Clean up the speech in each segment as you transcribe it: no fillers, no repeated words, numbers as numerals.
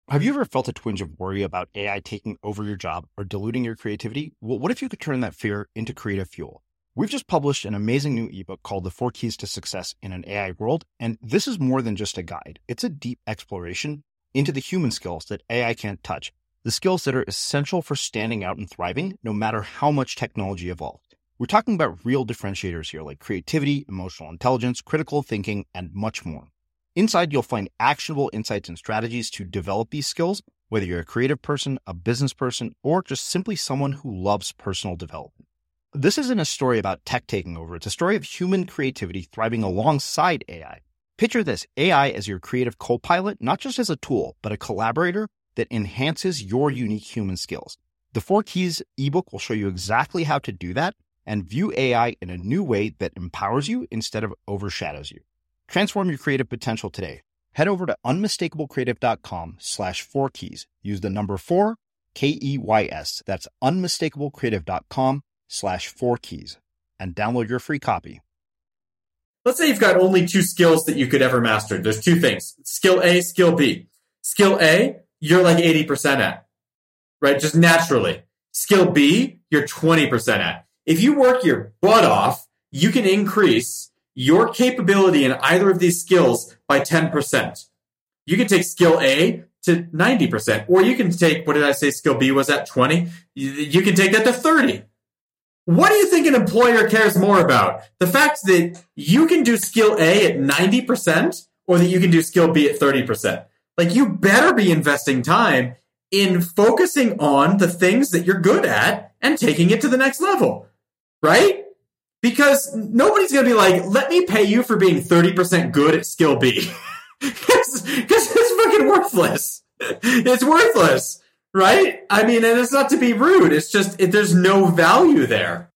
Have you ever felt a twinge of worry about AI taking over your job or diluting your creativity? Well, what if you could turn that fear into creative fuel? We've just published an amazing new ebook called The 4 Keys to Success in an AI World, and this is more than just a guide. It's a deep exploration into the human skills that AI can't touch, the skills that are essential for standing out and thriving, no matter how much technology evolves. We're talking about real differentiators here, like creativity, emotional intelligence, critical thinking, and much more. Inside, you'll find actionable insights and strategies to develop these skills, whether you're a creative person, a business person, or just simply someone who loves personal development. This isn't a story about tech taking over. It's a story of human creativity thriving alongside AI. Picture this, AI as your creative co-pilot, not just as a tool, but a collaborator that enhances your unique human skills. The 4 Keys ebook will show you exactly how to do that and view AI in a new way that empowers you instead of overshadows you. Transform your creative potential today. Head over to unmistakablecreative.com/4keys. Use the number 4, KEYS. That's unmistakablecreative.com/4keys and download your free copy. Let's say you've got only 2 skills that you could ever master. There's 2 things. Skill A, skill B. Skill A, you're like 80% at, right? Just naturally. Skill B, you're 20% at. If you work your butt off, you can increase your capability in either of these skills by 10%. You can take skill A to 90%, or you can take, what did I say skill B was at, 20? You can take that to 30. What do you think an employer cares more about? The fact that you can do skill A at 90% or that you can do skill B at 30%? Like, you better be investing time in focusing on the things that you're good at and taking it to the next level, right? Because nobody's going to be like, let me pay you for being 30% good at skill B. Because it's fucking worthless. It's worthless, right? I mean, and it's not to be rude. It's just, there's no value there.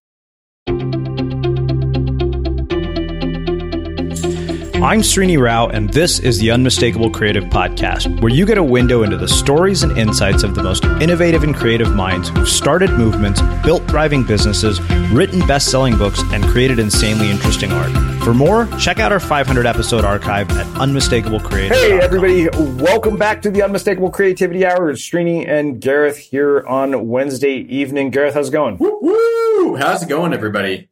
I'm Srini Rao, and this is the Unmistakable Creative Podcast, where you get a window into the stories and insights of the most innovative and creative minds who've started movements, built thriving businesses, written best-selling books, and created insanely interesting art. For more, check out our 500-episode archive at unmistakablecreative.com. Hey, everybody. Welcome back to the Unmistakable Creativity Hour. It's Srini and Gareth here on Wednesday evening. Gareth, how's it going? Woo! How's it going, everybody?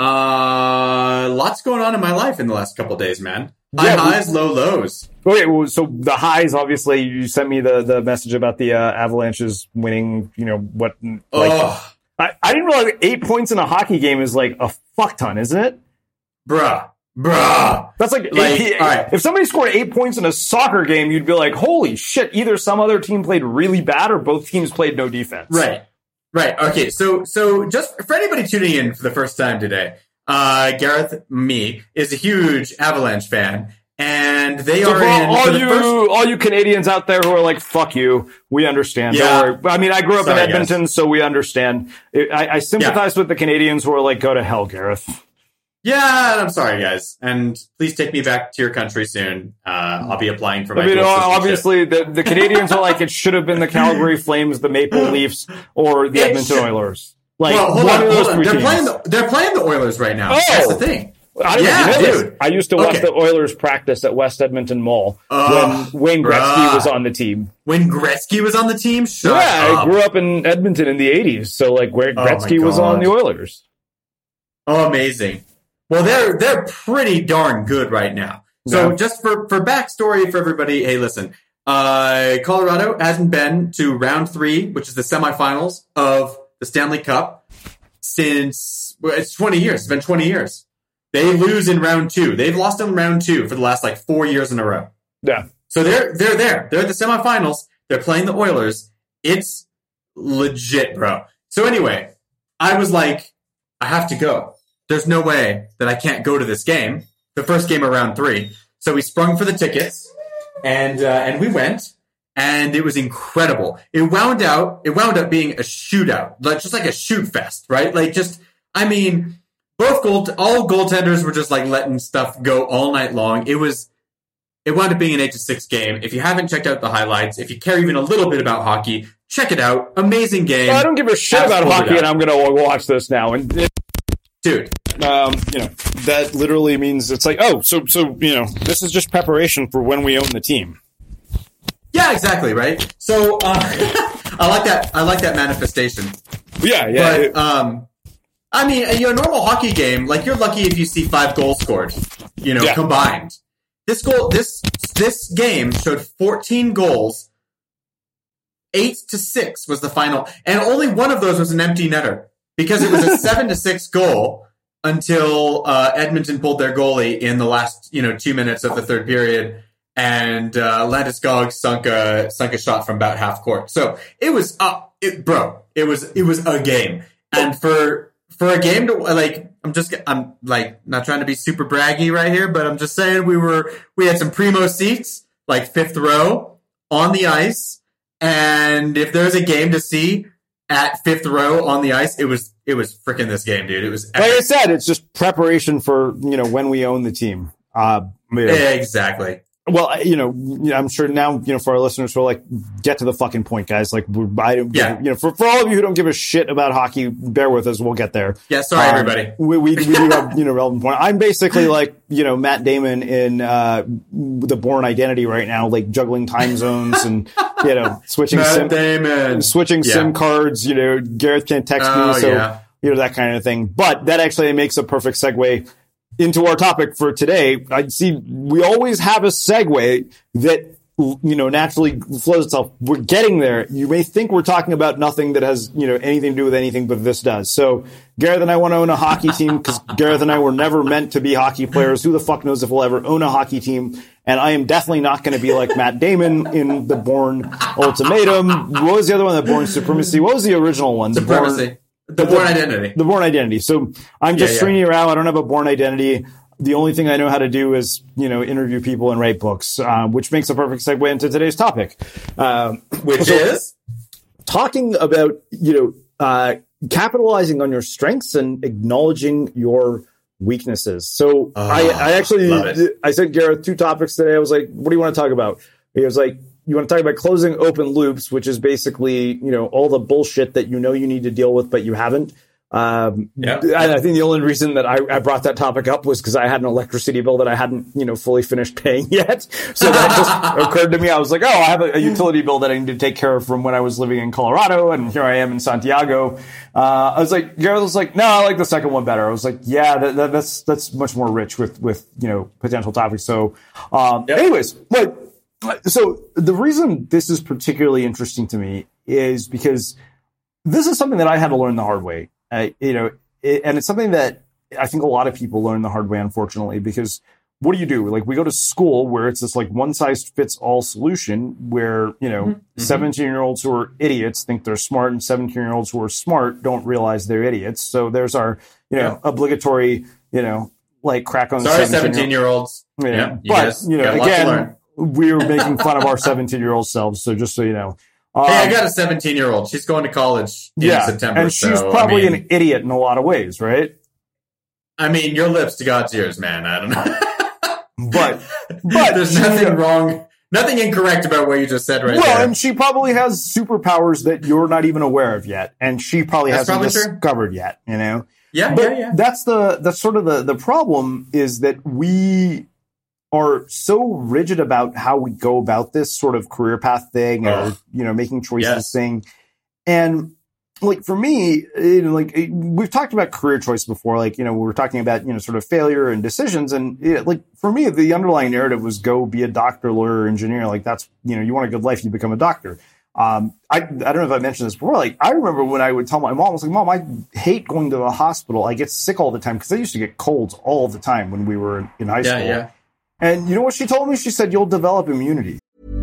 Lots going on in my life in the last couple of days, man. High highs, low lows. Okay, well, so the highs, obviously, you sent me the message about the Avalanches winning, what, like, I didn't realize 8 points in a hockey game is like a fuck ton, isn't it? Bruh. That's like all right. If somebody scored 8 points in a soccer game, you'd be like, holy shit, either some other team played really bad or both teams played no defense. Right. Okay. So just for anybody tuning in for the first time today, Gareth, is a huge Avalanche fan, and they all you Canadians out there who are like, fuck you, we understand. Yeah. Don't worry. I mean, I grew up in Edmonton, guys. So we understand. I sympathize with the Canadians who are like, go to hell, Gareth. Yeah, I'm sorry, guys, and please take me back to your country soon. I'll be applying for my. Obviously, the Canadians are like, it should have been the Calgary Flames, the Maple Leafs, or the Edmonton Oilers. Like, hold on. They're playing the Oilers right now. That's the thing. Dude. I used to watch the Oilers practice at West Edmonton Mall when Wayne Gretzky was on the team. When Gretzky was on the team? Shut up. I grew up in Edmonton in the 80s, so like where Gretzky was on the Oilers. Oh, amazing. Well, they're pretty darn good right now. So just for backstory for everybody, hey, listen, Colorado hasn't been to round 3, which is the semifinals of the Stanley Cup since it's 20 years. It's been 20 years. They lose in round 2. They've lost in round 2 for the last 4 years in a row. Yeah. So they're there. They're at the semifinals. They're playing the Oilers. It's legit, bro. So anyway, I was like, I have to go. There's no way that I can't go to this game, the first game of round 3. So we sprung for the tickets, and we went, and it was incredible. It wound up being a shootout, just like a shoot fest, right? Like all goaltenders were just like letting stuff go all night long. It wound up being an 8-6 game. If you haven't checked out the highlights, if you care even a little bit about hockey, check it out. Amazing game. Well, I don't give a shit about hockey, and I'm going to watch this now. And dude, that literally means it's like, so this is just preparation for when we own the team. Yeah, exactly. Right. So I like that manifestation. Yeah. But I mean, a normal hockey game, like you're lucky if you see 5 goals scored, combined. This game showed 14 goals. 8-6 was the final, and only one of those was an empty netter because it was a 7-6 goal until Edmonton pulled their goalie in the last 2 minutes of the third period, and Landeskog sunk a shot from about half court. So it was it was a game, and for a game to I'm not trying to be super braggy right here, but I'm just saying we had some primo seats, like 5th row on the ice. And if there's a game to see at 5th row on the ice, it was freaking this game, dude. It was epic. Like I said, it's just preparation for, when we own the team. Exactly. Well, I'm sure now, for our listeners, we're like, get to the fucking point, guys. Like, for all of you who don't give a shit about hockey, bear with us. We'll get there. Yeah. Sorry, everybody. We do have, relevant point. I'm basically like, Matt Damon in, the Bourne Identity right now, like juggling time zones and, switching SIM cards. Gareth can't text me. So, that kind of thing. But that actually makes a perfect segue into our topic for today. I see we always have a segue that, naturally flows itself. We're getting there. You may think we're talking about nothing that has, anything to do with anything, but this does. So Gareth and I want to own a hockey team because Gareth and I were never meant to be hockey players. Who the fuck knows if we'll ever own a hockey team? And I am definitely not going to be like Matt Damon in the Bourne Ultimatum. What was the other one? The Bourne Supremacy. What was the original one? Supremacy. The Bourne Identity. The Bourne Identity. So I'm just stringing around. I don't have a Bourne Identity. The only thing I know how to do is, interview people and write books, which makes a perfect segue into today's topic. Which is? Talking about, capitalizing on your strengths and acknowledging your weaknesses. So I sent Gareth 2 topics today. I was like, what do you want to talk about? He was like, you want to talk about closing open loops, which is basically, all the bullshit that you need to deal with, but you haven't. I think the only reason that I brought that topic up was because I had an electricity bill that I hadn't, fully finished paying yet. So that just occurred to me. I was like, I have a utility bill that I need to take care of from when I was living in Colorado, and here I am in Santiago. I was like, Gareth was like, no, I like the second one better. I was like, yeah, that's much more rich with potential topics. So, anyways, but. So the reason this is particularly interesting to me is because this is something that I had to learn the hard way. And it's something that I think a lot of people learn the hard way, unfortunately, because what do you do? Like, we go to school where it's this like one size fits all solution where, 17-year-olds who are idiots think they're smart, and 17-year-olds who are smart don't realize they're idiots. So there's our, obligatory, like crack on the 17-year-olds. Again, we're making fun of our 17-year-old selves. So just so you know. Hey, I got a 17-year-old. She's going to college in September. And she's probably an idiot in a lot of ways, right? I mean, your lips to God's ears, man. I don't know. but there's nothing wrong, nothing incorrect about what you just said right there. Well, and she probably has superpowers that you're not even aware of yet. And she probably hasn't discovered yet, Yeah. That's sort of the problem is that we are so rigid about how we go about this sort of career path thing or, making choices thing. And like, for me, we've talked about career choice before, we were talking about, sort of failure and decisions. And for me, the underlying narrative was go be a doctor, lawyer, engineer. Like, that's, you want a good life, you become a doctor. I don't know if I mentioned this before. Like, I remember when I would tell my mom, I was like, Mom, I hate going to the hospital. I get sick all the time because I used to get colds all the time when we were in high school. Yeah. And you know what she told me? She said, you'll develop immunity.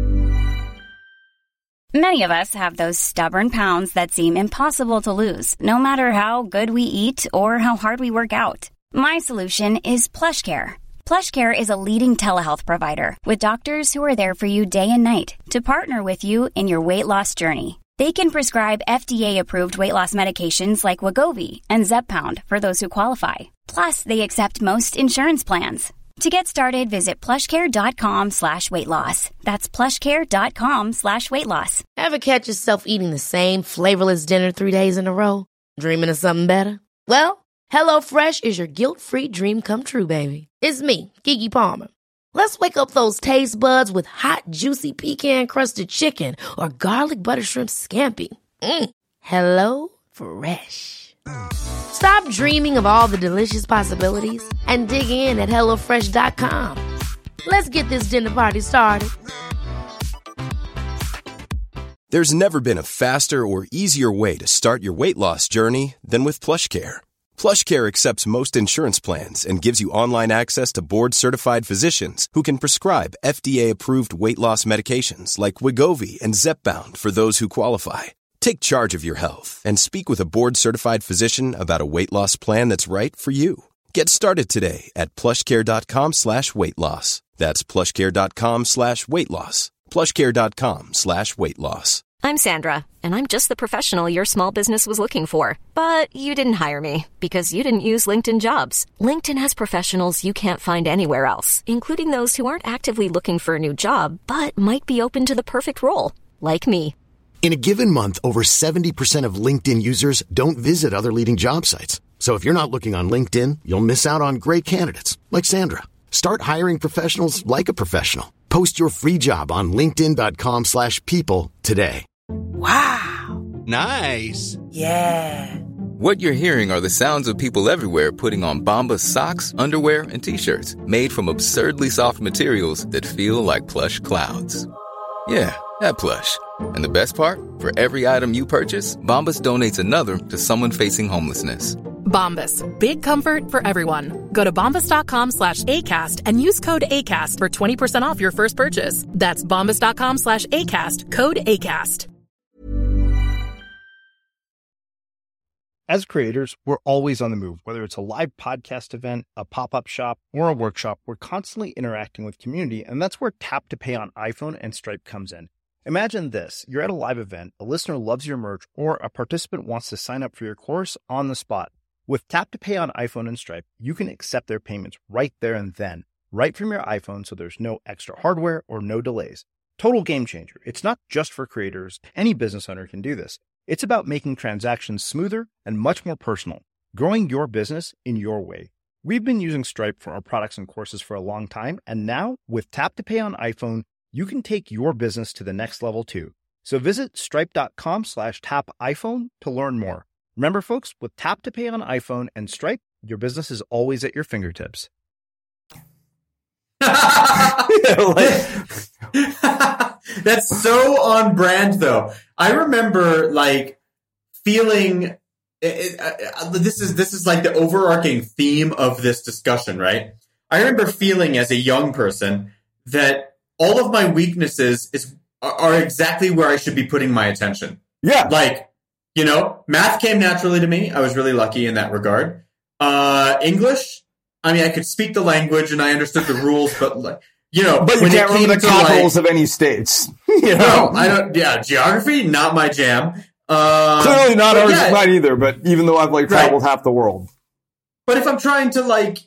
Many of us have those stubborn pounds that seem impossible to lose, no matter how good we eat or how hard we work out. My solution is PlushCare. PlushCare is a leading telehealth provider with doctors who are there for you day and night to partner with you in your weight loss journey. They can prescribe FDA-approved weight loss medications like Wegovy and Zepbound for those who qualify. Plus, they accept most insurance plans. To get started, visit plushcare.com/weightloss. That's plushcare.com/weightloss. Ever catch yourself eating the same flavorless dinner 3 days in a row? Dreaming of something better? Well, HelloFresh is your guilt-free dream come true, baby. It's me, Keke Palmer. Let's wake up those taste buds with hot, juicy pecan-crusted chicken or garlic butter shrimp scampi. Hello Fresh. Stop dreaming of all the delicious possibilities and dig in at HelloFresh.com. Let's get this dinner party started. There's never been a faster or easier way to start your weight loss journey than with PlushCare. PlushCare accepts most insurance plans and gives you online access to board-certified physicians who can prescribe FDA-approved weight loss medications like Wegovy and Zepbound for those who qualify. Take charge of your health and speak with a board-certified physician about a weight loss plan that's right for you. Get started today at plushcare.com/weight loss. That's plushcare.com/weight loss. plushcare.com/weight loss. I'm Sandra, and I'm just the professional your small business was looking for. But you didn't hire me because you didn't use LinkedIn Jobs. LinkedIn has professionals you can't find anywhere else, including those who aren't actively looking for a new job, but might be open to the perfect role, like me. In a given month, over 70% of LinkedIn users don't visit other leading job sites. So if you're not looking on LinkedIn, you'll miss out on great candidates, like Sandra. Start hiring professionals like a professional. Post your free job on linkedin.com/people today. Wow. Nice. Yeah. What you're hearing are the sounds of people everywhere putting on Bombas socks, underwear, and T-shirts made from absurdly soft materials that feel like plush clouds. Yeah, that plush. And the best part? For every item you purchase, Bombas donates another to someone facing homelessness. Bombas. Big comfort for everyone. Go to bombas.com/ACAST and use code ACAST for 20% off your first purchase. That's bombas.com/ACAST. Code ACAST. As creators, we're always on the move. Whether it's a live podcast event, a pop-up shop, or a workshop, we're constantly interacting with community, and that's where Tap to Pay on iPhone and Stripe comes in. Imagine this. You're at a live event, a listener loves your merch, or a participant wants to sign up for your course on the spot. With Tap to Pay on iPhone and Stripe, you can accept their payments right there and then, right from your iPhone, so there's no extra hardware or no delays. Total game changer. It's not just for creators. Any business owner can do this. It's about making transactions smoother and much more personal, growing your business in your way. We've been using Stripe for our products and courses for a long time, and now with Tap to Pay on iPhone, you can take your business to the next level too. So visit stripe.com/tapiphone to learn more. Remember, folks, with Tap to Pay on iPhone and Stripe, your business is always at your fingertips. That's so on brand, though. I remember feeling this is like the overarching theme of this discussion, right? I remember feeling as a young person that all of my weaknesses are exactly where I should be putting my attention. Yeah, math came naturally to me. I was really lucky in that regard. English, I mean, I could speak the language and I understood the rules, but but you can't remember the capitals of any states. No, I don't. Yeah, geography, not my jam. Clearly not ours, not either. But even though I've traveled half the world, but if I'm trying to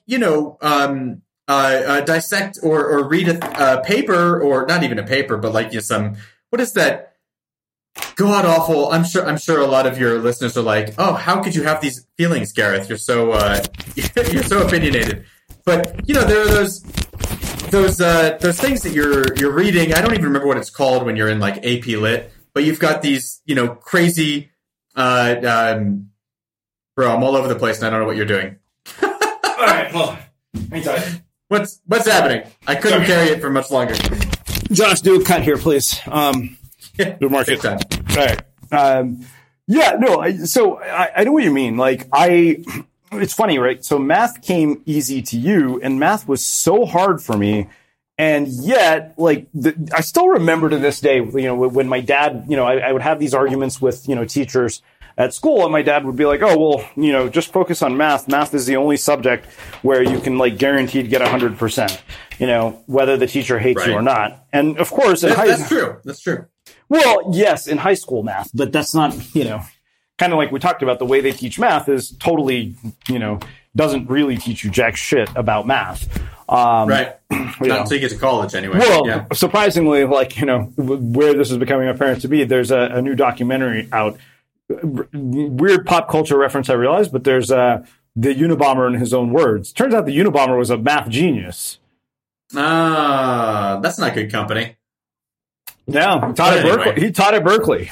dissect or read a paper, or not even a paper, but some, what is that god awful? I'm sure a lot of your listeners are like, oh, how could you have these feelings, Gareth? You're so you're so opinionated. But there are those things that you're reading. I don't even remember what it's called when you're in AP Lit, but you've got these crazy bro, I'm all over the place and I don't know what you're doing. All right, hold on. Anytime. What's happening? I couldn't carry it for much longer. Josh, do a cut here, please. Do market time. All right. So I know what you mean. It's funny, right? So math came easy to you, and math was so hard for me. And yet, I still remember to this day, when my dad, I would have these arguments with, teachers at school, and my dad would be like, oh, well, just focus on math. Math is the only subject where you can guaranteed get 100%, whether the teacher hates you or not. And of course, that's true. That's true. Well, yes, in high school math, but that's not, kind of like we talked about, the way they teach math is totally, doesn't really teach you jack shit about math. Right. Not until you get to college anyway. Well, surprisingly, where this is becoming apparent to me, there's a new documentary out. Weird pop culture reference, I realize, but there's the Unabomber in his own words. Turns out the Unabomber was a math genius. That's not good company. Yeah, he taught at Berkeley.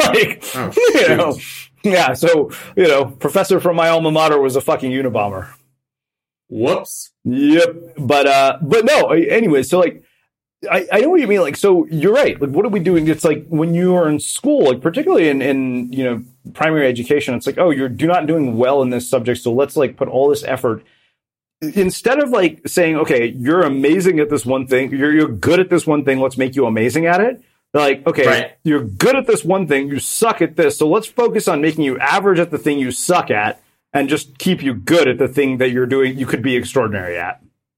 Yeah. So, professor from my alma mater was a fucking Unabomber. Whoops. Yep. But no, anyway, so like, I know what you mean. Like, so you're right. Like, what are we doing? It's like when you are in school, like particularly in primary education, it's like, oh, you're not doing well in this subject. So let's like put all this effort instead of like saying, okay, you're amazing at this one thing. You're good at this one thing. Let's make you amazing at it. They're like, okay, right. You're good at this one thing. You suck at this. So let's focus on making you average at the thing you suck at and just keep you good at the thing that you're doing. You could be extraordinary at.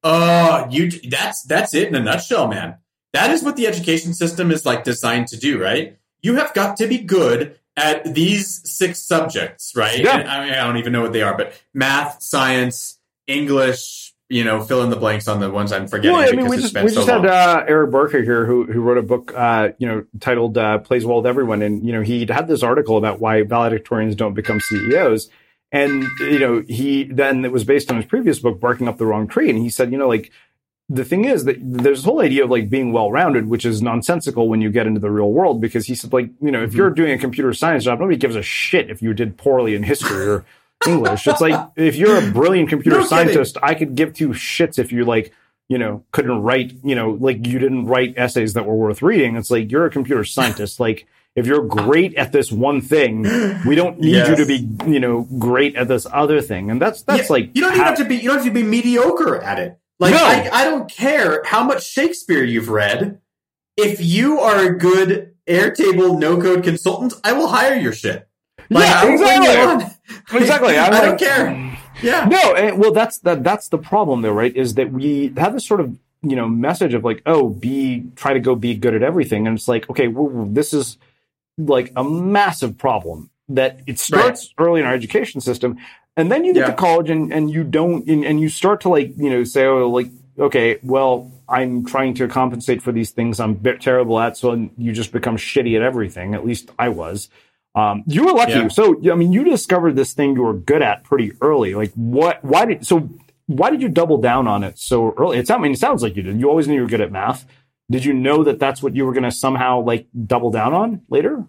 That's it in a nutshell, man. That is what the education system is like designed to do, right? You have got to be good at these 6 subjects, right? Yeah. And I don't even know what they are, but math, science, English, fill in the blanks on the ones I'm forgetting. Well, I mean, we just had Eric Barker here who wrote a book, titled Plays Well with Everyone. And, he had this article about why valedictorians don't become CEOs. And, it was based on his previous book, Barking Up the Wrong Tree. And he said, the thing is that there's this whole idea of like being well-rounded, which is nonsensical when you get into the real world, because he said, like, if you're doing a computer science job, nobody gives a shit if you did poorly in history or English. It's like, if you're a brilliant computer scientist, I could give 2 shits if you couldn't write, like you didn't write essays that were worth reading. It's like, you're a computer scientist. Like, if you're great at this one thing, we don't need you to be, great at this other thing. And that's like, you don't have to be mediocre at it. Like, no. I don't care how much Shakespeare you've read. If you are a good Airtable no-code consultant, I will hire your shit. Like, yeah, exactly. Exactly. I don't care. Yeah. No, well, that's the problem, though, right? Is that we have this sort of, message of like, oh, try to go be good at everything. And it's like, okay, this is like a massive problem that it starts early in our education system. And then you get to college and you don't, and you start to like, say, oh, like, okay, well, I'm trying to compensate for these things I'm terrible at. So you just become shitty at everything. At least I was. You were lucky. Yeah. So, I mean, you discovered this thing you were good at pretty early. Like why did you double down on it so early? It sounds like you did. You always knew you were good at math. Did you know that that's what you were going to somehow like double down on later?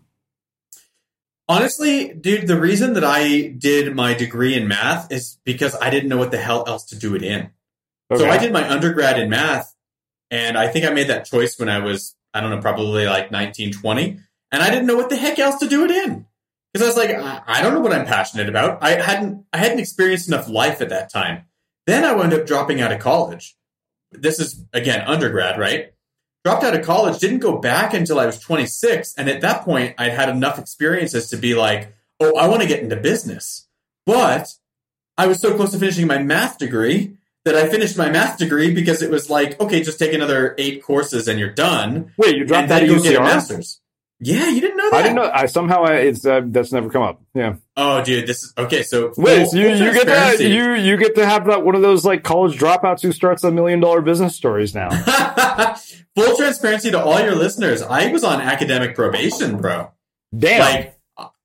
Honestly, dude, the reason that I did my degree in math is because I didn't know what the hell else to do it in. Okay. So I did my undergrad in math, and I think I made that choice when I was, I don't know, probably like 19, 20, and I didn't know what the heck else to do it in. Because I was like, I don't know what I'm passionate about. I hadn't experienced enough life at that time. Then I wound up dropping out of college. This is, again, undergrad, right? Dropped out of college, didn't go back until I was 26. And at that point, I'd had enough experiences to be like, oh, I want to get into business. But I was so close to finishing my math degree that I finished my math degree because it was like, okay, just take another 8 courses and you're done. Wait, you dropped that at UCR? Get a master's. Yeah, you didn't know that? I didn't know. That's never come up. Yeah. Oh, dude, this is okay. So wait, so you get that? You get to have that one of those like college dropouts who starts $1 million business stories now. Full transparency to all your listeners. I was on academic probation, bro. Damn. Like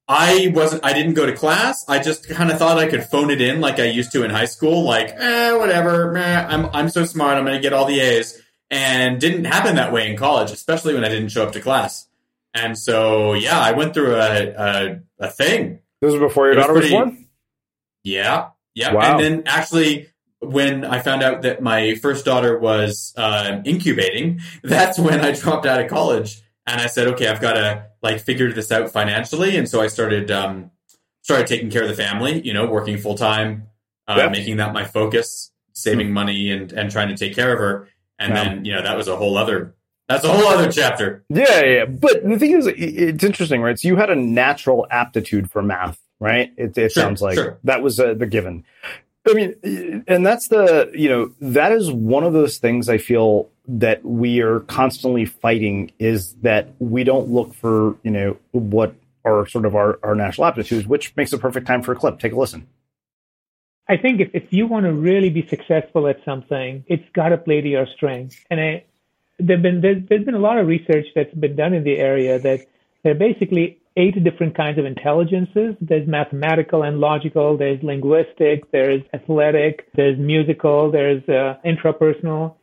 I didn't go to class. I just kind of thought I could phone it in like I used to in high school. Like, whatever. I'm so smart. I'm going to get all the A's. And didn't happen that way in college, especially when I didn't show up to class. And so, yeah, I went through a thing. This was before your daughter was born? Yeah. Yeah. Wow. And then actually, when I found out that my first daughter was incubating, that's when I dropped out of college. And I said, okay, I've got to like figure this out financially. And so I started taking care of the family, working full time, making that my focus, saving money and trying to take care of her. And then, that was a whole other chapter. Yeah. But the thing is, it's interesting, right? So you had a natural aptitude for math, right? It sounds like that was the given. I mean, and that's that is one of those things I feel that we are constantly fighting is that we don't look for, what are sort of our natural aptitudes, which makes a perfect time for a clip. Take a listen. I think if you want to really be successful at something, it's got to play to your strengths. And there's been a lot of research that's been done in the area that there are basically 8 different kinds of intelligences. There's mathematical and logical, there's linguistic, there's athletic, there's musical, there's intrapersonal.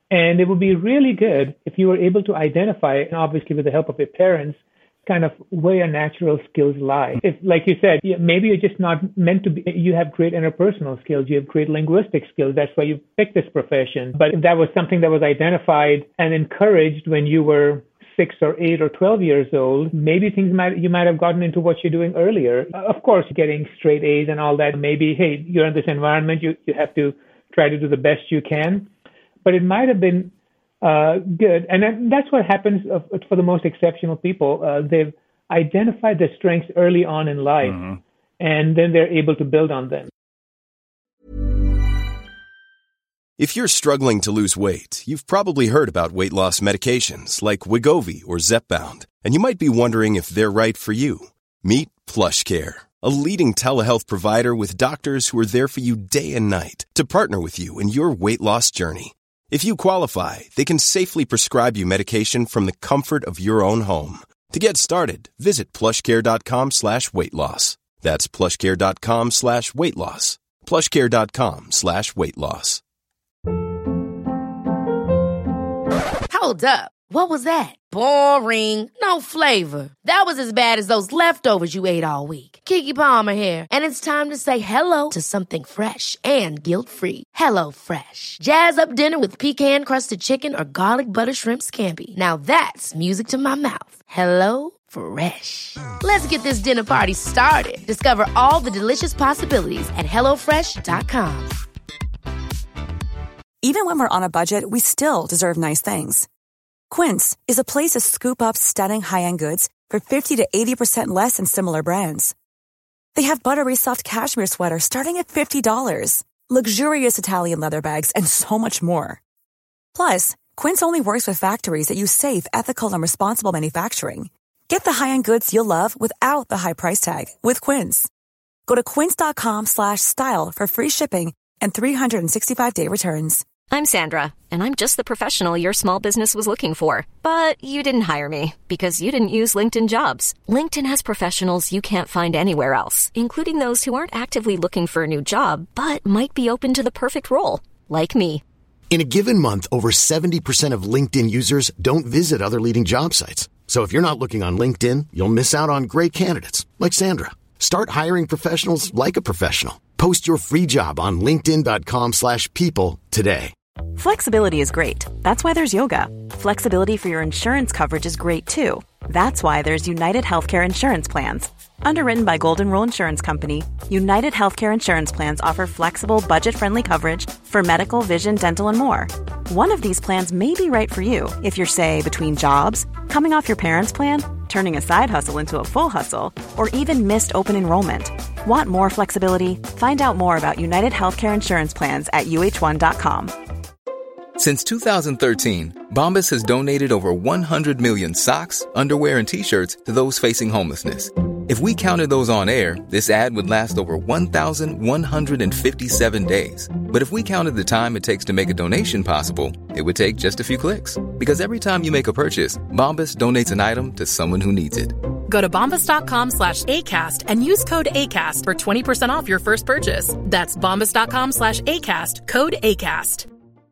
And it would be really good if you were able to identify, and obviously with the help of your parents, kind of where your natural skills lie. If, like you said, maybe you're just not meant to be, you have great interpersonal skills, you have great linguistic skills, that's why you picked this profession. But if that was something that was identified and encouraged when you were 6 or 8 or 12 years old, maybe you might have gotten into what you're doing earlier. Of course, getting straight A's and all that, maybe, hey, you're in this environment, you have to try to do the best you can. But it might have been good. And that's what happens for the most exceptional people. They've identified their strengths early on in life, and then they're able to build on them. If you're struggling to lose weight, you've probably heard about weight loss medications like Wegovy or Zepbound, and you might be wondering if they're right for you. Meet PlushCare, a leading telehealth provider with doctors who are there for you day and night to partner with you in your weight loss journey. If you qualify, they can safely prescribe you medication from the comfort of your own home. To get started, visit plushcare.com/weight-loss. That's plushcare.com/weight-loss. plushcare.com/weight-loss. Hold up. What was that? Boring. No flavor. That was as bad as those leftovers you ate all week. Keke Palmer here. And it's time to say hello to something fresh and guilt-free. Hello Fresh. Jazz up dinner with pecan-crusted chicken or garlic butter shrimp scampi. Now that's music to my mouth. Hello Fresh. Let's get this dinner party started. Discover all the delicious possibilities at HelloFresh.com. Even when we're on a budget, we still deserve nice things. Quince is a place to scoop up stunning high-end goods for 50 to 80% less than similar brands. They have buttery soft cashmere sweaters starting at $50, luxurious Italian leather bags, and so much more. Plus, Quince only works with factories that use safe, ethical, and responsible manufacturing. Get the high-end goods you'll love without the high price tag with Quince. Go to quince.com/style for free shipping and 365-day returns. I'm Sandra, and I'm just the professional your small business was looking for. But you didn't hire me because you didn't use LinkedIn Jobs. LinkedIn has professionals you can't find anywhere else, including those who aren't actively looking for a new job, but might be open to the perfect role, like me. In a given month, over 70% of LinkedIn users don't visit other leading job sites. So if you're not looking on LinkedIn, you'll miss out on great candidates like Sandra. Start hiring professionals like a professional. Post your free job on linkedin.com/people today. Flexibility is great. That's why there's yoga. Flexibility for your insurance coverage is great too. That's why there's United Healthcare Insurance Plans. Underwritten by Golden Rule Insurance Company, United Healthcare Insurance Plans offer flexible, budget-friendly coverage for medical, vision, dental, and more. One of these plans may be right for you if you're, say, between jobs, coming off your parents' plan, turning a side hustle into a full hustle, or even missed open enrollment. Want more flexibility? Find out more about United Healthcare Insurance Plans at UH1.com. Since 2013, Bombas has donated over 100 million socks, underwear, and T-shirts to those facing homelessness. If we counted those on air, this ad would last over 1,157 days. But if we counted the time it takes to make a donation possible, it would take just a few clicks. Because every time you make a purchase, Bombas donates an item to someone who needs it. Go to bombas.com/ACAST and use code ACAST for 20% off your first purchase. That's bombas.com/ACAST, code ACAST.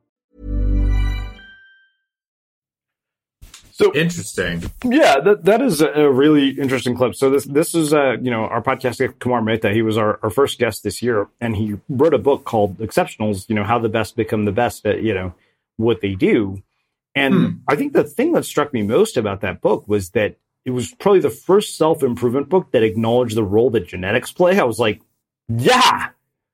So interesting. Yeah, that is a really interesting clip. So this is our podcast guest, Kumar Mehta. He was our first guest this year, and he wrote a book called Exceptionals, how the best become the best at, what they do. And I think the thing that struck me most about that book was that it was probably the first self-improvement book that acknowledged the role that genetics play. I was like, yeah,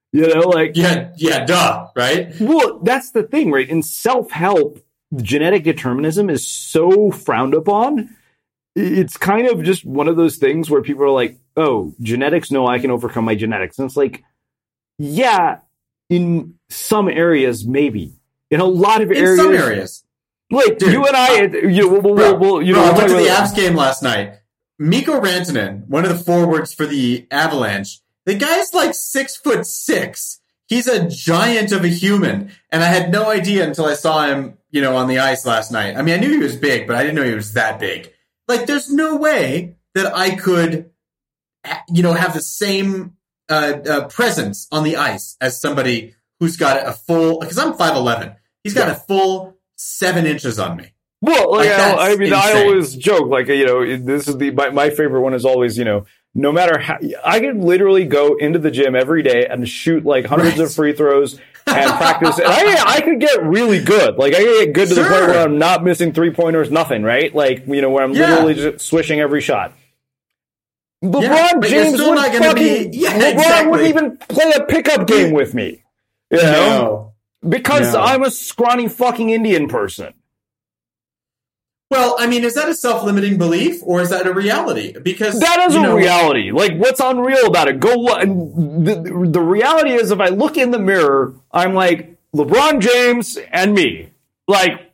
duh, right? Well, that's the thing, right? In self-help, genetic determinism is so frowned upon. It's kind of just one of those things where people are like, oh, genetics, no, I can overcome my genetics. And it's like, yeah, in some areas, maybe. In a lot of areas. In some areas. Like, dude, you and I, I went to the Avs game last night. Mikko Rantanen, one of the forwards for the Avalanche, the guy's like 6'6". He's a giant of a human. And I had no idea until I saw him, on the ice last night. I mean, I knew he was big, but I didn't know he was that big. Like, there's no way that I could, have the same presence on the ice as somebody who's got a full, because I'm 5'11". He's got a full 7 inches on me. Well, Like, that's I mean, I insane. always joke, like, this is my favorite one is always, no matter how, I could literally go into the gym every day and shoot like hundreds of free throws and practice. And I could get really good. Like, I could get good to the point where I'm not missing 3-pointers, nothing, right? Like, where I'm literally just swishing every shot. LeBron James still not gonna be. Yeah, LeBron exactly. wouldn't even play a pickup game with me. Because I'm a scrawny fucking Indian person. Well, I mean, is that a self-limiting belief or is that a reality? Because that is a reality. Like, what's unreal about it? The reality is, if I look in the mirror, I'm like LeBron James and me. Like,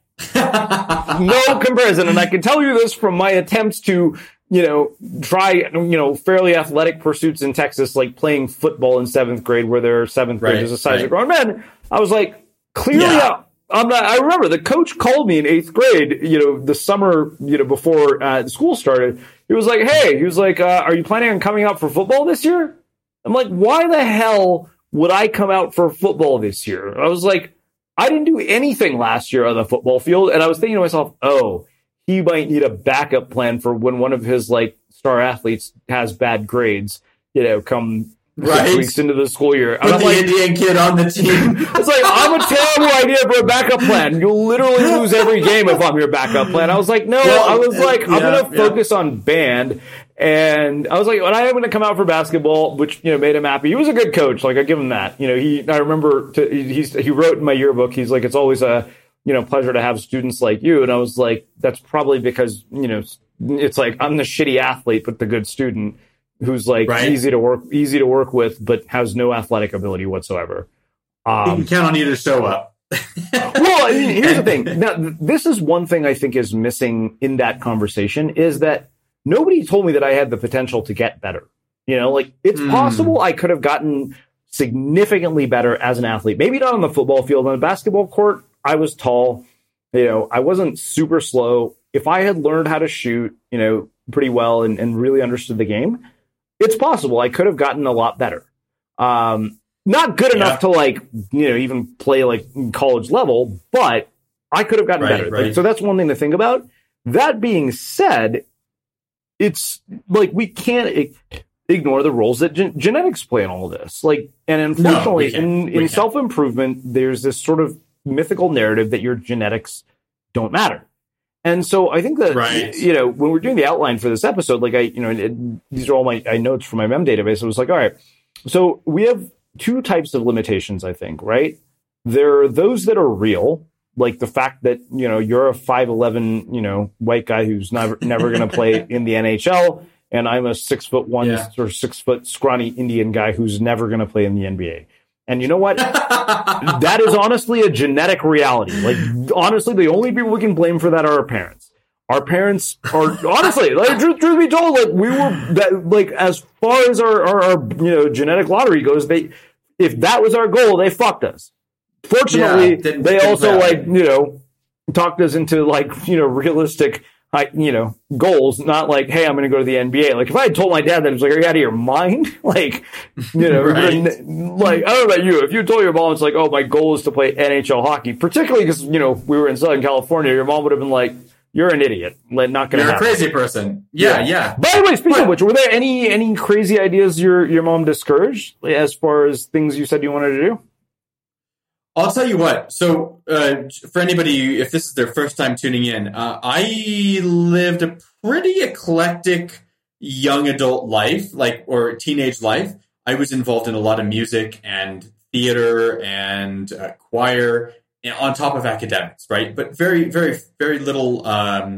no comparison. And I can tell you this from my attempts to, try, fairly athletic pursuits in Texas, like playing football in 7th grade, where their 7th graders the size of grown men. I was like, clearly, I'm not. I remember the coach called me in 8th grade, the summer, before school started. He was like, "Hey," he was like, "Are you planning on coming out for football this year?" I'm like, "Why the hell would I come out for football this year?" I was like, "I didn't do anything last year on the football field," and I was thinking to myself, "Oh, he might need a backup plan for when one of his like star athletes has bad grades, come." 6 weeks into the school year. Put the Indian kid on the team. It's like, I'm a terrible idea for a backup plan. You'll literally lose every game if I'm your backup plan. I was like, no, I'm going to focus on band. And I was like, when I'm going to come out for basketball, which, made him happy. He was a good coach. Like, I give him that. I remember he wrote in my yearbook, he's like, it's always a, pleasure to have students like you. And I was like, that's probably because, it's like, I'm the shitty athlete, but the good student. Who's like easy to work with, but has no athletic ability whatsoever. You can count on you to show up. Well, here's the thing. Now, this is one thing I think is missing in that conversation is that nobody told me that I had the potential to get better. It's possible I could have gotten significantly better as an athlete. Maybe not on the football field. On the basketball court, I was tall. I wasn't super slow. If I had learned how to shoot, pretty well and really understood the game, it's possible I could have gotten a lot better. Not good enough to even play like college level, but I could have gotten better. Right. So that's one thing to think about. That being said, it's like we can't ignore the roles that genetics play in all of this. Like, and unfortunately, in self-improvement, there's this sort of mythical narrative that your genetics don't matter. And so I think that, when we're doing the outline for this episode, like these are all my notes from my mem database. I was like, all right, so we have 2 types of limitations, I think, right? There are those that are real, like the fact that, you're a 5'11", white guy who's never going to play in the NHL. And I'm a 6'1" or 6 foot scrawny Indian guy who's never going to play in the NBA. And you know what? That is honestly a genetic reality. Like, honestly, the only people we can blame for that are our parents. Our parents are, honestly, like, truth be told, like, we were, that, like, as far as our genetic lottery goes, if that was our goal, they fucked us. Fortunately, they also, talked us into, realistic, goals, not like, hey, I'm going to go to the NBA. Like, if I had told my dad that, it was like, are you out of your mind? Like, like, I don't know about you. If you told your mom, it's like, oh, my goal is to play NHL hockey, particularly because, we were in Southern California, your mom would have been like, you're an idiot. Like, not going to happen. You're a crazy person. Yeah. By the way, speaking of which, were there any crazy ideas your mom discouraged as far as things you said you wanted to do? I'll tell you what. So, for anybody, if this is their first time tuning in, I lived a pretty eclectic young adult life, or teenage life. I was involved in a lot of music and theater and choir, on top of academics, right? But very, very, very little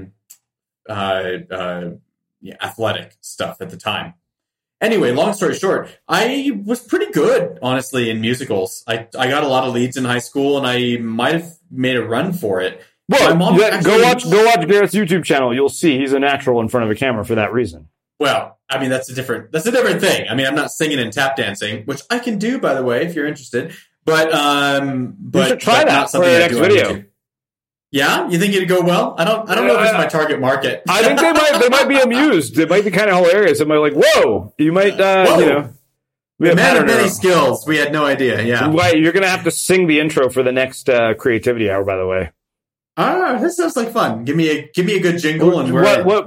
athletic stuff at the time. Anyway, long story short, I was pretty good, honestly, in musicals. I got a lot of leads in high school, and I might have made a run for it. Well, go watch Garrett's YouTube channel. You'll see he's a natural in front of a camera for that reason. Well, I mean, that's a different thing. I mean, I'm not singing and tap dancing, which I can do, by the way, if you're interested. But you should try that for the next video. Yeah, you think it'd go well? I don't know if it's my target market. I think they might be amused. It might be kind of hilarious. It might be like, whoa, you might, we have many skills. We had no idea. Yeah, you're gonna have to sing the intro for the next creativity hour. By the way, Ah, this sounds like fun. Give me a good jingle and you were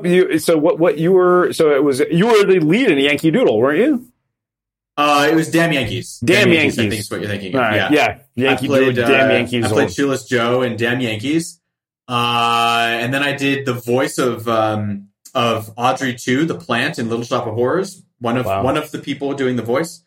the lead in Yankee Doodle, weren't you? It was Damn Yankees. Damn Yankees. I think is what you're thinking. All right. Yeah. Yankee Doodle, Damn Yankees. I played Shoeless Joe in Damn Yankees. And then I did the voice of Audrey 2, the plant in Little Shop of Horrors. One of the people doing the voice.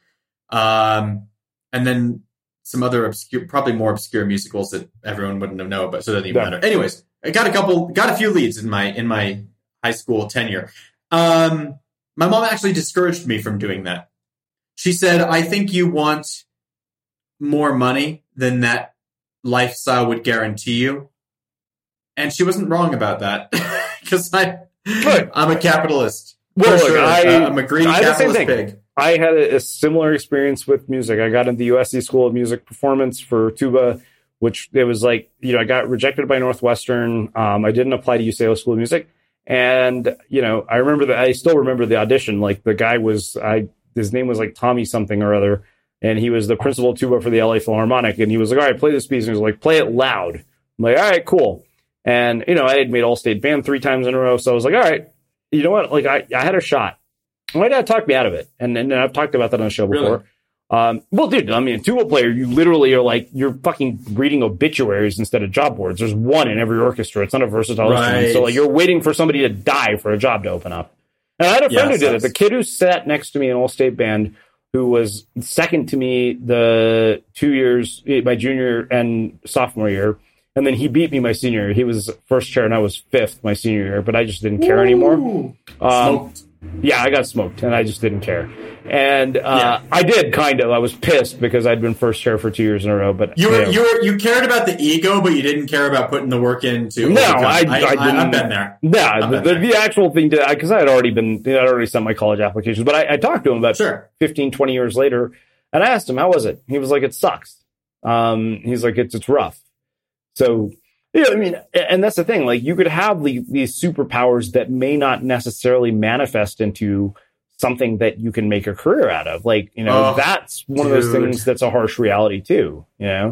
And then some other probably more obscure musicals that everyone wouldn't have known, but so it doesn't even matter. Anyways, I got a few leads in my high school tenure. My mom actually discouraged me from doing that. She said, I think you want more money than that lifestyle would guarantee you. And she wasn't wrong about that because I'm a capitalist. Well, look, sure. I'm a greedy capitalist pig. I had a similar experience with music. I got into the USC School of Music Performance for tuba, which it was like, I got rejected by Northwestern. I didn't apply to UCLA School of Music. And, I still remember the audition. Like the guy his name was like Tommy something or other. And he was the principal of tuba for the LA Philharmonic. And he was like, all right, play this piece. And he was like, play it loud. I'm like, all right, cool. And, I had made All-State Band 3 times in a row. So I was like, all right, you know what? Like I had a shot. My dad talked me out of it. And I've talked about that on the show before. Really? Well, dude, I mean, a tuba player, you literally are like, you're fucking reading obituaries instead of job boards. There's one in every orchestra. It's not a versatile instrument. So like you're waiting for somebody to die for a job to open up. And I had a friend who did it. The kid who sat next to me in All-State Band, who was second to me the 2 years, my junior and sophomore year. And then he beat me my senior year. He was first chair and I was fifth my senior year, but I just didn't care anymore. Smoked. Yeah, I got smoked and I just didn't care. And I did kind of. I was pissed because I'd been first chair for 2 years in a row. But you cared about the ego, but you didn't care about putting the work into. No, I didn't. I've been there. Yeah, the actual thing, because I had already sent my college applications. But I talked to him about 15, 20 years later, and I asked him, how was it? He was like, it sucks. He's like, it's rough. So, I mean, and that's the thing. Like, you could have these superpowers that may not necessarily manifest into something that you can make a career out of. Like, that's one of those things that's a harsh reality too,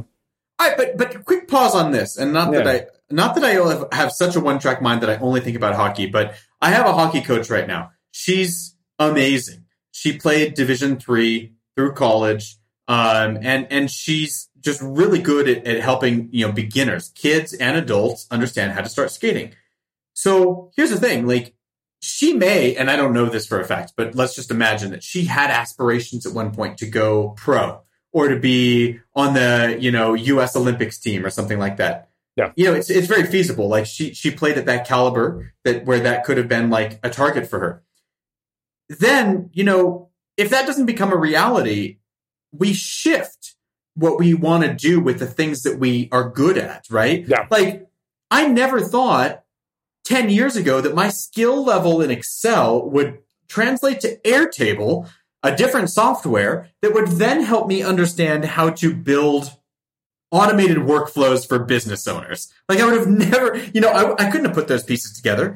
But quick pause on this. And not that I have such a one-track mind that I only think about hockey, but I have a hockey coach right now. She's amazing. She played Division III through college. And she's just really good at helping, beginners, kids and adults understand how to start skating. So here's the thing, like, she may, and I don't know this for a fact, but let's just imagine that she had aspirations at one point to go pro or to be on the, U.S. Olympics team or something like that. Yeah. It's very feasible. Like she played at that caliber where that could have been like a target for her. Then, if that doesn't become a reality, we shift what we want to do with the things that we are good at, right? Yeah. Like, I never thought 10 years ago that my skill level in Excel would translate to Airtable, a different software that would then help me understand how to build automated workflows for business owners. Like, I would have never, I couldn't have put those pieces together.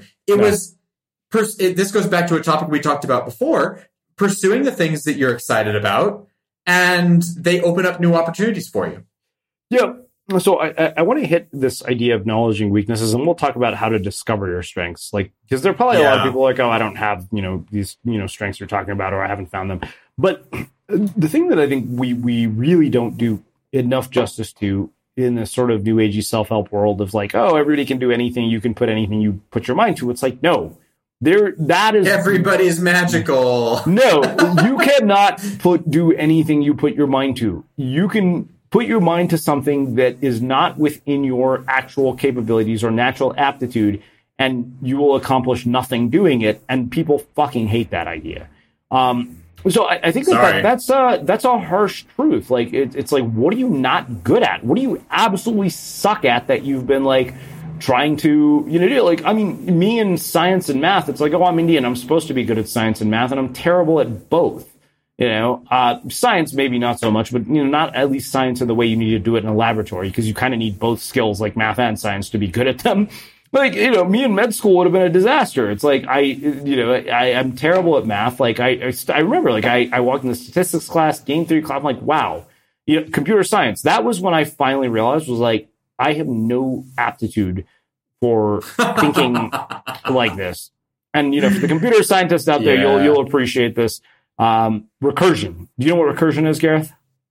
This goes back to a topic we talked about before, pursuing the things that you're excited about, and they open up new opportunities for you. Yeah. So I want to hit this idea of acknowledging weaknesses, and we'll talk about how to discover your strengths. Like, because there are probably a lot of people like, oh, I don't have, these, strengths you're talking about, or I haven't found them. But the thing that I think we really don't do enough justice to in this sort of new agey self-help world of like, oh, everybody can do anything. You can put anything you put your mind to. It's like, no. That is everybody's magical. No, you cannot do anything you put your mind to. You can put your mind to something that is not within your actual capabilities or natural aptitude, and you will accomplish nothing doing it. And people fucking hate that idea. So I think that's a harsh truth. Like it's like, what are you not good at? What do you absolutely suck at that you've been like trying to, do? Like, I mean, me in science and math, it's like, oh, I'm Indian. I'm supposed to be good at science and math, and I'm terrible at both. Science, maybe not so much, but, not at least science in the way you need to do it in a laboratory, because you kind of need both skills, like math and science, to be good at them. Like, me in med school would have been a disaster. It's like, I'm terrible at math. Like, I remember, like, I walked in the statistics class, game theory class, I'm like, wow, computer science. That was when I finally realized was like, I have no aptitude for thinking like this. And, you know, for the computer scientists out there, you'll appreciate this. Recursion. Do you know what recursion is, Gareth?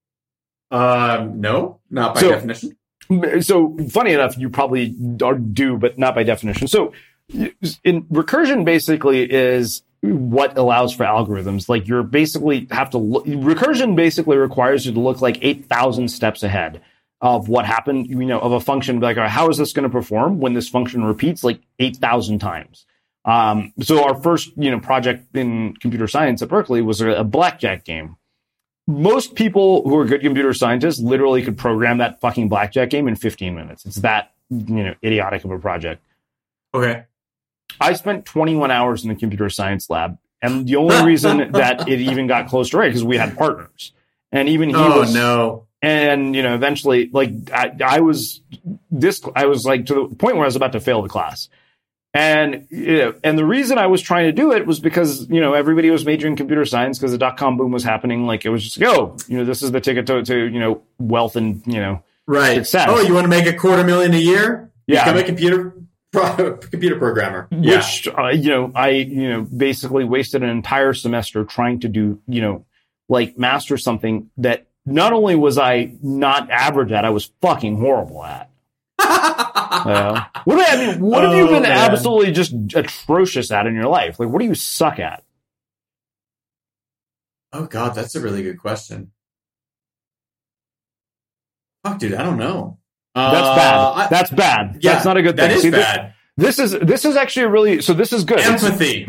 No, not by definition. So funny enough, you probably do, but not by definition. So recursion basically is what allows for algorithms. Like you're basically have to look, recursion basically requires you to look like 8,000 steps ahead of what happened, you know, of a function. Like, how is this going to perform when this function repeats like 8,000 times? So our first, you know, project in computer science at Berkeley was a blackjack game. Most people who are good computer scientists literally could program that fucking blackjack game in 15 minutes. It's that, you know, idiotic of a project. Okay. I spent 21 hours in the computer science lab. And the only reason that it even got close to right, because we had partners. And even he was... no. And, you know, eventually, like, I was like to the point where I was about to fail the class. And, you know, and the reason I was trying to do it was because, you know, everybody was majoring in computer science because the dot-com boom was happening. Like, it was just, you know, this is the ticket to, you know, wealth and, you know, success. Oh, you want to make $250,000 a year? Yeah. Become a computer programmer. Which, you know, I basically wasted an entire semester trying to do, you know, like master something that not only was I not average at, I was fucking horrible at. What have you been absolutely just atrocious at in your life? Like, what do you suck at? Oh, God, that's a really good question. Fuck, dude, I don't know. That's bad. That's bad. Yeah, that's not a good thing. That is bad. This is actually a really, so this is good. Empathy.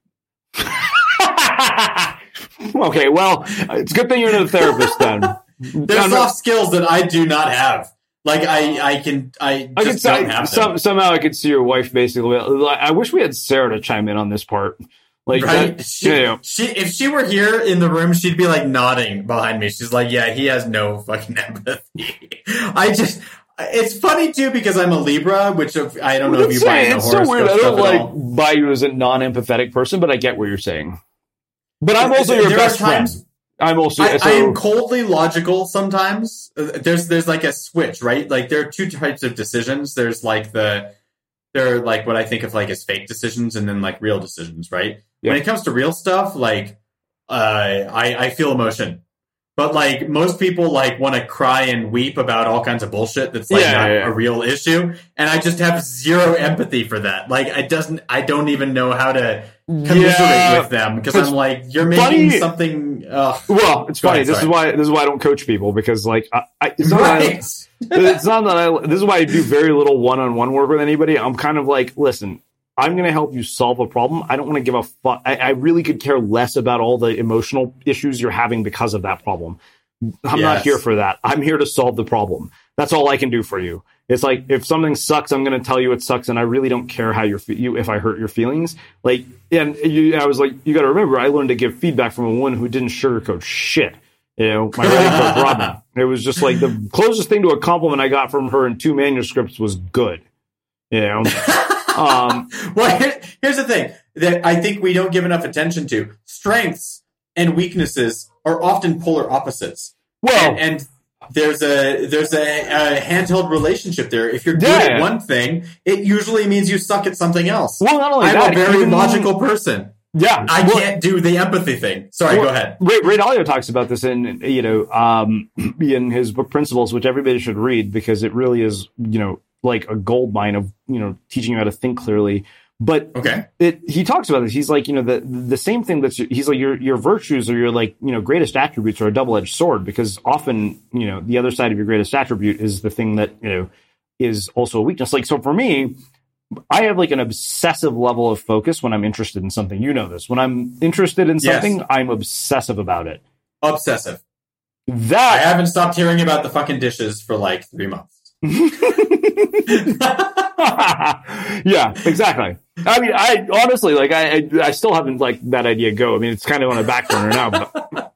Okay, well, it's a good thing you're not a therapist then. There's soft skills that I do not have. Like I don't have them. Somehow I could see your wife basically. I wish we had Sarah to chime in on this part. Like, right? If she were here in the room, she'd be like nodding behind me. She's like, yeah, he has no fucking empathy. It's funny too because I'm a Libra, which I don't know if you buy in the horoscope. It's so weird. I don't buy you as a non-empathetic person, but I get what you're saying. But I'm also your best friend. I'm also. I am coldly logical sometimes. There's like a switch, right? Like there are two types of decisions. There's like there are like what I think of like as fake decisions, and then like real decisions, right? Yeah. When it comes to real stuff, like I feel emotion, but like most people like want to cry and weep about all kinds of bullshit that's like not a real issue, and I just have zero empathy for that. Like I don't even know how to commiserate with them because I'm like, you're making something. Well, it's funny. This is why I don't coach people because like it's not it's not that this is why I do very little one-on-one work with anybody. I'm kind of like, listen, I'm going to help you solve a problem. I don't want to give a fuck. I really could care less about all the emotional issues you're having because of that problem. I'm not here for that. I'm here to solve the problem. That's all I can do for you. It's like, if something sucks, I'm going to tell you it sucks, and I really don't care how if I hurt your feelings. Like, I was like, you got to remember, I learned to give feedback from a woman who didn't sugarcoat shit. You know, my writing coach Robin. It was just like the closest thing to a compliment I got from her in 2 manuscripts was good. You know. Well, here's the thing that I think we don't give enough attention to. Strengths and weaknesses are often polar opposites. Well, and there's a handheld relationship there. If you're good at one thing, it usually means you suck at something else. Well, not only I'm a very logical person. Yeah, I can't do the empathy thing. Sorry, go ahead. Ray Dalio talks about this in in his book Principles, which everybody should read because it really is like a gold mine of teaching you how to think clearly. But he talks about this. He's like, the same thing he's like, your virtues or your greatest attributes are a double-edged sword because often, the other side of your greatest attribute is the thing that, is also a weakness. Like, so for me, I have like an obsessive level of focus when I'm interested in something. You know this. When I'm interested in something, I'm obsessive about it. Obsessive. I haven't stopped hearing about the fucking dishes for like 3 months. Yeah, exactly. I mean, I honestly I still haven't let that idea go. I mean, it's kind of on a back burner now, but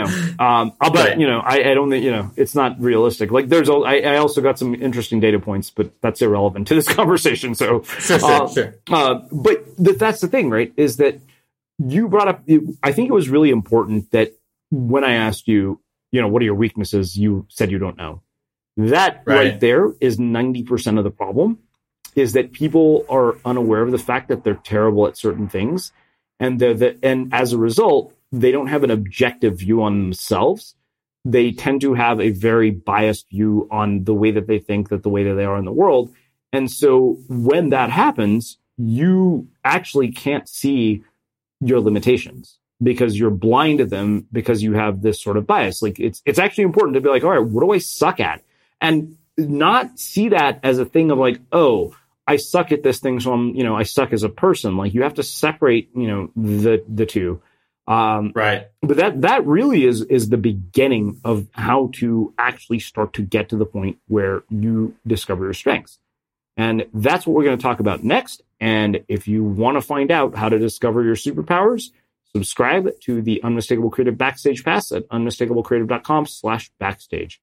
I don't think it's not realistic. Like, I also got some interesting data points, but that's irrelevant to this conversation. So sure. But that's the thing, right? Is that you brought up? I think it was really important that when I asked you, what are your weaknesses, you said you don't know. That right there is 90% of the problem, is that people are unaware of the fact that they're terrible at certain things. And as a result, they don't have an objective view on themselves. They tend to have a very biased view on the way that they think, that the way that they are in the world. And so when that happens, you actually can't see your limitations because you're blind to them because you have this sort of bias. Like it's actually important to be like, all right, what do I suck at? And not see that as a thing of like, oh, I suck at this thing, so I suck as a person. Like you have to separate, the two. Right. But that really is the beginning of how to actually start to get to the point where you discover your strengths. And that's what we're going to talk about next. And if you want to find out how to discover your superpowers, subscribe to the Unmistakable Creative Backstage Pass at unmistakablecreative.com/backstage.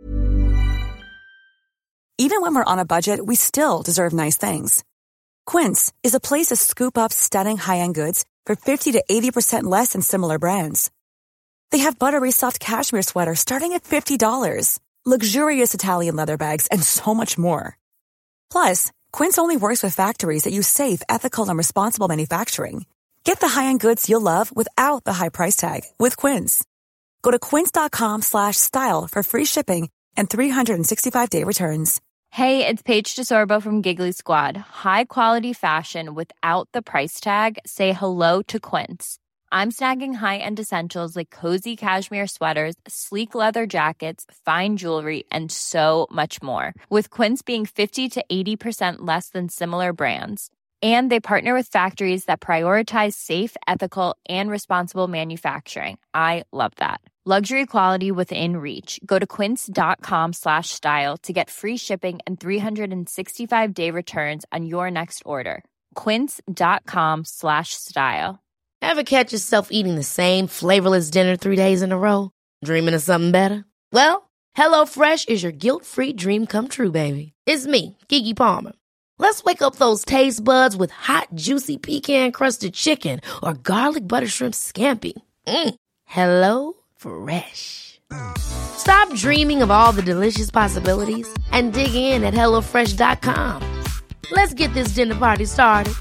Even when we're on a budget, we still deserve nice things. Quince is a place to scoop up stunning high-end goods for 50 to 80% less than similar brands. They have buttery soft cashmere sweaters starting at $50, luxurious Italian leather bags, and so much more. Plus, Quince only works with factories that use safe, ethical, and responsible manufacturing. Get the high-end goods you'll love without the high price tag with Quince. Go to quince.com/style for free shipping and 365-day returns. Hey, it's Paige DeSorbo from Giggly Squad. High quality fashion without the price tag. Say hello to Quince. I'm snagging high-end essentials like cozy cashmere sweaters, sleek leather jackets, fine jewelry, and so much more. With Quince being 50 to 80% less than similar brands. And they partner with factories that prioritize safe, ethical, and responsible manufacturing. I love that. Luxury quality within reach. Go to quince.com/style to get free shipping and 365-day returns on your next order. Quince.com/style. Ever catch yourself eating the same flavorless dinner 3 days in a row? Dreaming of something better? Well, HelloFresh is your guilt-free dream come true, baby. It's me, Keke Palmer. Let's wake up those taste buds with hot, juicy pecan-crusted chicken or garlic butter shrimp scampi. Hello Fresh. Stop dreaming of all the delicious possibilities and dig in at HelloFresh.com. Let's get this dinner party started.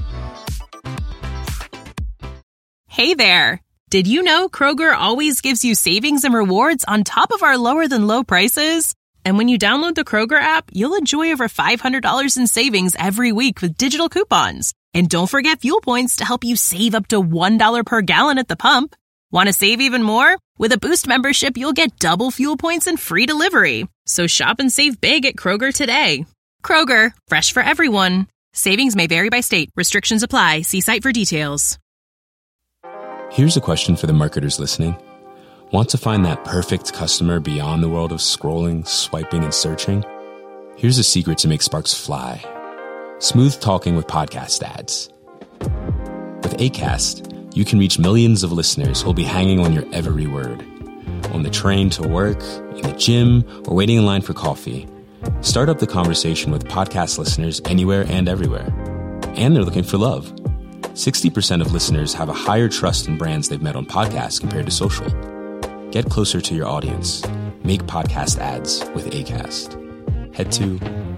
Hey there. Did you know Kroger always gives you savings and rewards on top of our lower-than-low prices? And when you download the Kroger app, you'll enjoy over $500 in savings every week with digital coupons. And don't forget fuel points to help you save up to $1 per gallon at the pump. Want to save even more? With a Boost membership, you'll get double fuel points and free delivery. So shop and save big at Kroger today. Kroger, fresh for everyone. Savings may vary by state. Restrictions apply. See site for details. Here's a question for the marketers listening. Want to find that perfect customer beyond the world of scrolling, swiping, and searching? Here's a secret to make sparks fly. Smooth talking with podcast ads. With Acast, you can reach millions of listeners who'll be hanging on your every word. On the train to work, in the gym, or waiting in line for coffee. Start up the conversation with podcast listeners anywhere and everywhere. And they're looking for love. 60% of listeners have a higher trust in brands they've met on podcasts compared to social. Get closer to your audience. Make podcast ads with Acast. Head to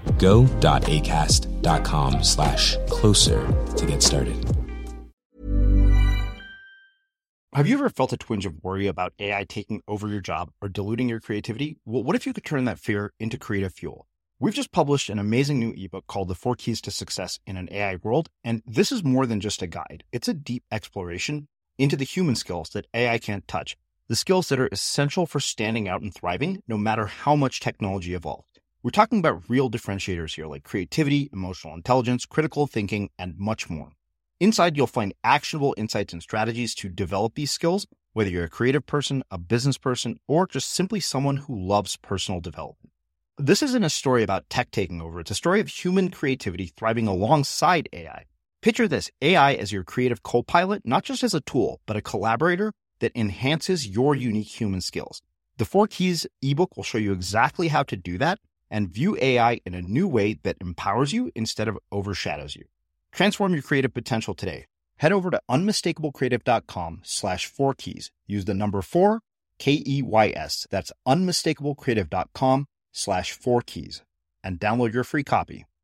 go.acast.com/closer to get started. Have you ever felt a twinge of worry about AI taking over your job or diluting your creativity? Well, what if you could turn that fear into creative fuel? We've just published an amazing new ebook called The 4 Keys to Success in an AI World, and this is more than just a guide. It's a deep exploration into the human skills that AI can't touch, the skills that are essential for standing out and thriving, no matter how much technology evolves. We're talking about real differentiators here, like creativity, emotional intelligence, critical thinking, and much more. Inside, you'll find actionable insights and strategies to develop these skills, whether you're a creative person, a business person, or just simply someone who loves personal development. This isn't a story about tech taking over. It's a story of human creativity thriving alongside AI. Picture this, AI as your creative co-pilot, not just as a tool, but a collaborator that enhances your unique human skills. The 4 Keys ebook will show you exactly how to do that and view AI in a new way that empowers you instead of overshadows you. Transform your creative potential today. Head over to unmistakablecreative.com/4keys. Use the number 4, KEYS. That's unmistakablecreative.com/4 4keys and download your free copy.